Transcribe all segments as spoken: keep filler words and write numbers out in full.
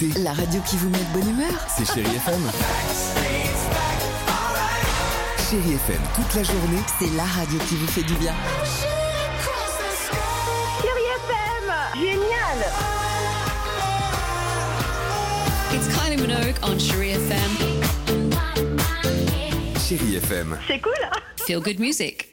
écoutez la radio qui vous met de bonne humeur. C'est Chérie F M. Chérie F M, toute la journée. C'est la radio qui vous fait du bien. Chérie F M, génial. It's Kylie Minogue on Chérie F M. Chérie F M. C'est cool. Feel good music.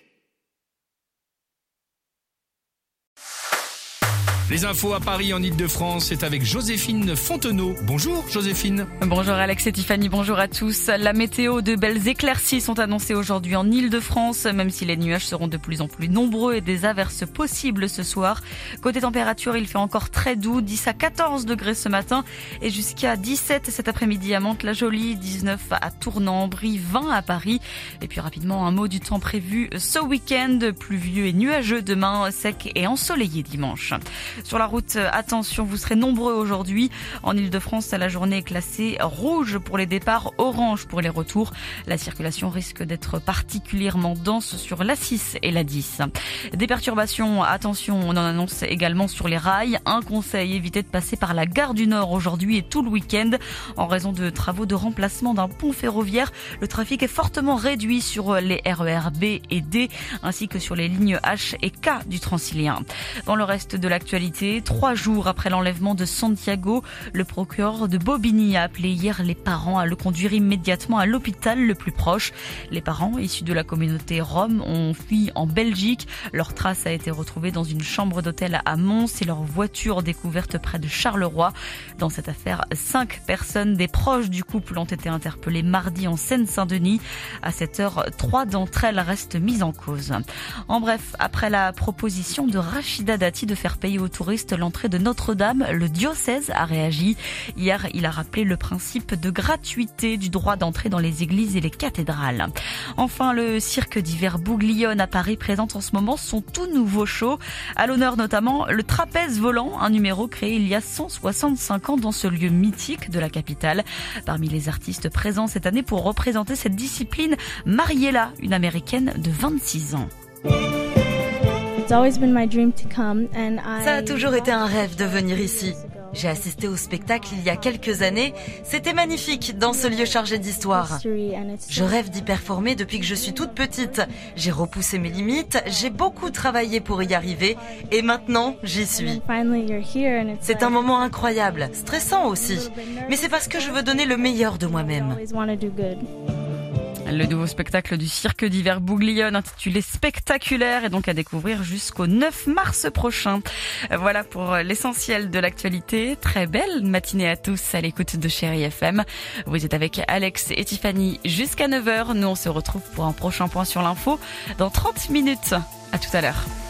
Les infos à Paris en Ile-de-France, c'est avec Joséphine Fontenot. Bonjour Joséphine. Bonjour Alex et Tiffany, bonjour à tous. La météo, de belles éclaircies sont annoncées aujourd'hui en Ile-de-France, même si les nuages seront de plus en plus nombreux et des averses possibles ce soir. Côté température, il fait encore très doux, dix à quatorze degrés ce matin et jusqu'à dix-sept cet après-midi à Mantes-la-Jolie, dix-neuf à Tournan-en-Brie, vingt à Paris. Et puis rapidement, un mot du temps prévu ce week-end, pluvieux et nuageux demain, sec et ensoleillé dimanche. Sur la route, attention, vous serez nombreux aujourd'hui. En Ile-de-France, la journée est classée rouge pour les départs, orange pour les retours. La circulation risque d'être particulièrement dense sur l'A six et l'A dix. Des perturbations, attention, on en annonce également sur les rails. Un conseil, évitez de passer par la gare du Nord aujourd'hui et tout le week-end. En raison de travaux de remplacement d'un pont ferroviaire, le trafic est fortement réduit sur les R E R B et D, ainsi que sur les lignes H et K du Transilien. Dans le reste de l'actualité, trois jours après l'enlèvement de Santiago, le procureur de Bobigny a appelé hier les parents à le conduire immédiatement à l'hôpital le plus proche. Les parents, issus de la communauté Rome, ont fui en Belgique. Leur trace a été retrouvée dans une chambre d'hôtel à Mons et leur voiture découverte près de Charleroi. Dans cette affaire, cinq personnes, des proches du couple, ont été interpellées mardi en Seine-Saint-Denis. À cette heure, trois d'entre elles restent mises en cause. En bref, après la proposition de Rachida Dati de faire payer aux touristes l'entrée de Notre-Dame, le diocèse a réagi. Hier, il a rappelé le principe de gratuité du droit d'entrée dans les églises et les cathédrales. Enfin, le cirque d'hiver Bouglione à Paris présente en ce moment son tout nouveau show. À l'honneur notamment le trapèze volant, un numéro créé il y a cent soixante-cinq ans dans ce lieu mythique de la capitale. Parmi les artistes présents cette année pour représenter cette discipline, Mariella, une américaine de vingt-six ans. Ça a toujours été un rêve de venir ici. J'ai assisté au spectacle il y a quelques années. C'était magnifique dans ce lieu chargé d'histoire. Je rêve d'y performer depuis que je suis toute petite. J'ai repoussé mes limites, j'ai beaucoup travaillé pour y arriver et maintenant j'y suis. C'est un moment incroyable, stressant aussi. Mais c'est parce que je veux donner le meilleur de moi-même. Le nouveau spectacle du cirque d'hiver Bouglione intitulé Spectaculaire est donc à découvrir jusqu'au neuf mars prochain. Voilà pour l'essentiel de l'actualité. Très belle matinée à tous à l'écoute de Chérie F M. Vous êtes avec Alex et Tiffany jusqu'à neuf heures. Nous on se retrouve pour un prochain point sur l'info dans trente minutes. À tout à l'heure.